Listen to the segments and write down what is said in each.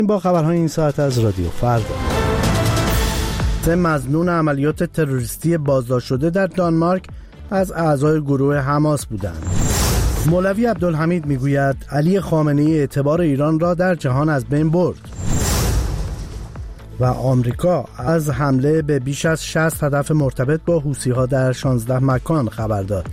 با خبرهای این ساعت از رادیو فردا. مظنون عملیات تروریستی بازداشت شده در دانمارک از اعضای گروه حماس بودند. مولوی عبدالحمید میگوید علی خامنه‌ای اعتبار ایران را در جهان از بین برد. و آمریکا از حمله به بیش از 60 هدف مرتبط با حوثی‌ها در 16 مکان خبر داد.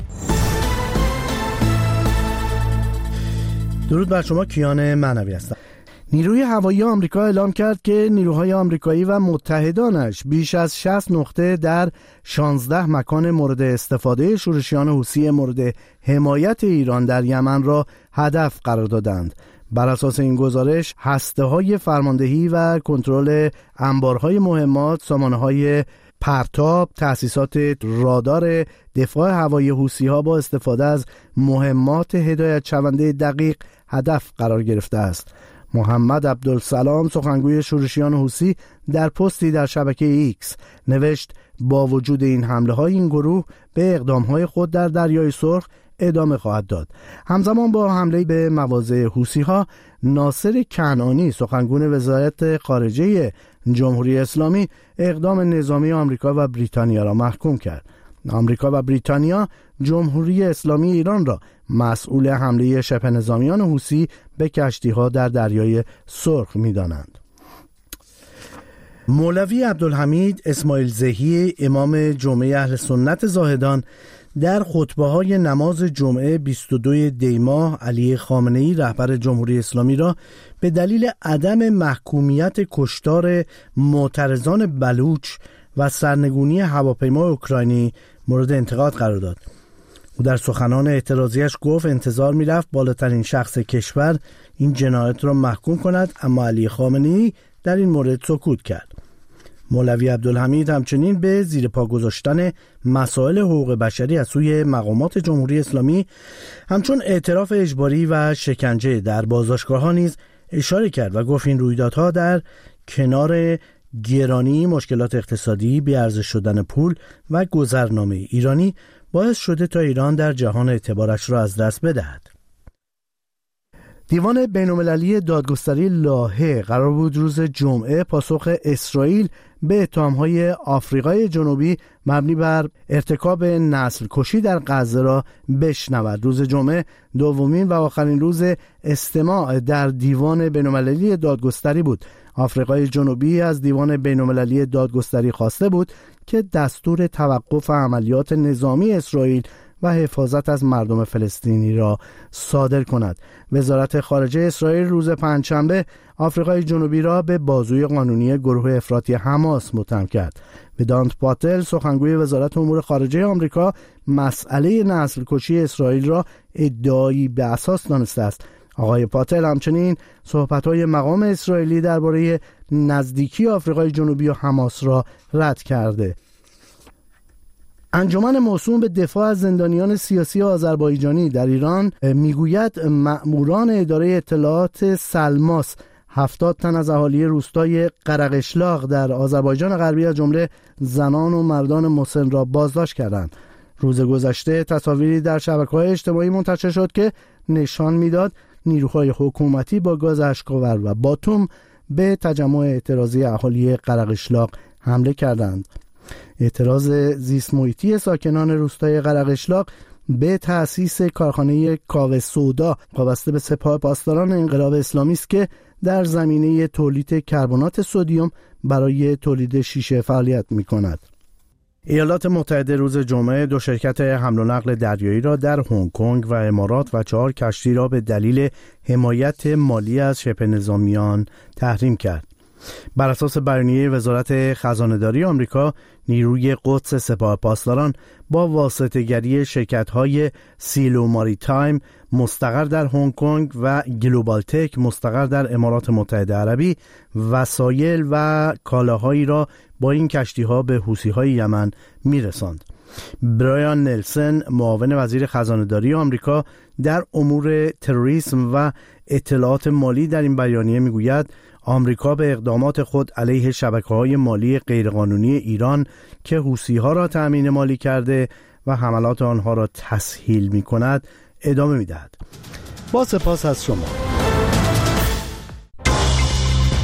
درود بر شما، کیان معنوی هستم. نیروی هوایی آمریکا اعلام کرد که نیروهای آمریکایی و متحدانش بیش از 60 نقطه در 16 مکان مورد استفاده شورشیان حوثی مورد حمایت ایران در یمن را هدف قرار دادند. بر اساس این گزارش هسته‌های فرماندهی و کنترل انبارهای مهمات، سامانه‌های پرتاب، تأسیسات رادار دفاع هوایی حوثی‌ها با استفاده از مهمات هدایت شونده دقیق هدف قرار گرفته است. محمد عبدالسلام سخنگوی شورشیان حوثی در پستی در شبکه ایکس نوشت با وجود این حمله‌های این گروه به اقدام‌های خود در دریای سرخ ادامه خواهد داد. همزمان با حمله به مواضع حوثی‌ها، ناصر کنعانی سخنگوی وزارت خارجه جمهوری اسلامی اقدام نظامی آمریکا و بریتانیا را محکوم کرد. آمریکا و بریتانیا جمهوری اسلامی ایران را مسئول حمله شبه نظامیان حوثی به کشتی‌ها در دریای سرخ می‌دانند. مولوی عبدالحمید اسماعیل زهی امام جمعه اهل سنت زاهدان در خطبه‌های نماز جمعه 22 دی ماه علی خامنه‌ای رهبر جمهوری اسلامی را به دلیل عدم محکومیت کشتار معترضان بلوچ و سرنگونی هواپیمای اوکراینی مورد انتقاد قرار داد. او در سخنان اعتراضیش گفت انتظار می‌رفت بالاترین شخص کشور این جنایت را محکوم کند، اما علی خامنه‌ای در این مورد سکوت کرد. مولوی عبدالحمید همچنین به زیر پا گذاشتن مسائل حقوق بشری از سوی مقامات جمهوری اسلامی همچون اعتراف اجباری و شکنجه در بازداشتگاه‌ها نیز اشاره کرد و گفت این رویدادها در کنار گرانی، مشکلات اقتصادی، بی‌ارزش شدن پول و گذرنامه ایرانی باعث شده تا ایران در جهان اعتبارش را از دست بدهد. دیوان بین‌المللی دادگستری لاهه قرار بود روز جمعه پاسخ اسرائیل به اتهام‌های آفریقای جنوبی مبنی بر ارتکاب نسل کشی در غزه را بشنود. روز جمعه دومین و آخرین روز استماع در دیوان بین‌المللی دادگستری بود. آفریقای جنوبی از دیوان بین‌المللی دادگستری خواسته بود که دستور توقف عملیات نظامی اسرائیل و حفاظت از مردم فلسطینی را صادر کند. وزارت خارجه اسرائیل روز پنجشنبه آفریقای جنوبی را به بازوی قانونی گروه افراطی حماس متهم کرد. ودانت پاتل سخنگوی وزارت امور خارجه آمریکا مسئله نسل کشی اسرائیل را ادعایی به اساس دانسته است. آقای پاتل همچنین صحبت‌های مقام اسرائیلی درباره نزدیکی آفریقای جنوبی و حماس را رد کرده. انجمن موسوم به دفاع از زندانیان سیاسی آذربایجانی در ایران میگوید مأموران اداره اطلاعات سلماس 70 تن از اهالی روستای قرقشلاق در آذربایجان غربی از جمله زنان و مردان مسن را بازداشت کردند. روز گذشته تصاویری در شبکه‌های اجتماعی منتشر شد که نشان میداد نیروهای حکومتی با گاز اشک‌آور و باتوم به تجمع اعتراضی اهالی قرقشلاق حمله کردند. اعتراض زیست محیطی ساکنان روستای قرقشلاق به تأسیس کارخانه کاوه سودا وابسته به سپاه پاسداران انقلاب اسلامی است که در زمینه تولید کربنات سدیم برای تولید شیشه فعالیت می‌کند. ایالات متحده روز جمعه 2 شرکت حمل و نقل دریایی را در هنگ کنگ و امارات و 4 کشتی را به دلیل حمایت مالی از شبه نظامیان تحریم کرد. بر اساس بیانیه وزارت خزانه‌داری آمریکا، نیروی قدس سپاه پاسداران با واسطه‌گری شرکت‌های سیلو ماریتایم مستقر در هنگ کنگ و گلوبال تک مستقر در امارات متحده عربی وسایل و کالاهایی را با این کشتی‌ها به حوثی‌های یمن می‌رساند. برایان نلسن معاون وزیر خزانه‌داری آمریکا در امور تروریسم و اطلاعات مالی در این بیانیه می‌گوید آمریکا به اقدامات خود علیه شبکه‌های مالی غیرقانونی ایران که حوثی‌ها را تأمین مالی کرده و حملات آنها را تسهیل می‌کند ادامه می‌دهد. با سپاس از شما.